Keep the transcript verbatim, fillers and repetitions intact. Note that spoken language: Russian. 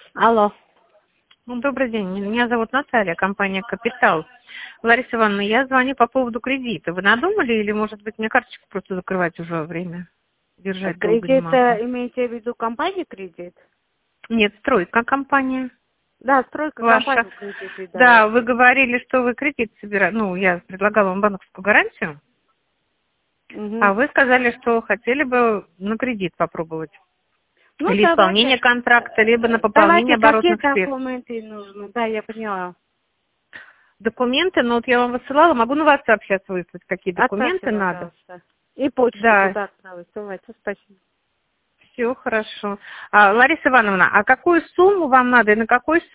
Алло. Ну, добрый день. Меня зовут Наталья, компания «Капитал». Лариса Ивановна, я звоню по поводу кредита. Вы надумали или, может быть, мне карточку просто закрывать уже время? Держать долго не Кредит, могу. э, имеете в виду компанию кредит? Нет, стройка компания Да, стройка ваша. компанию кредит дает. Да, вы говорили, что вы кредит собираете. Ну, я предлагала вам банковскую гарантию, Мгм. а вы сказали, что хотели бы на кредит попробовать. Ну, Или давайте. исполнение контракта, либо на пополнение Давайте, какие оборотных средств. документы нужны? Да, я поняла. Документы, ну вот я вам высылала, могу на вас сейчас выслать, какие Отправьте, документы надо. пожалуйста. И почту Да, туда отправить. Давайте, спасибо. все хорошо. А, Лариса Ивановна, а какую сумму вам надо и на какой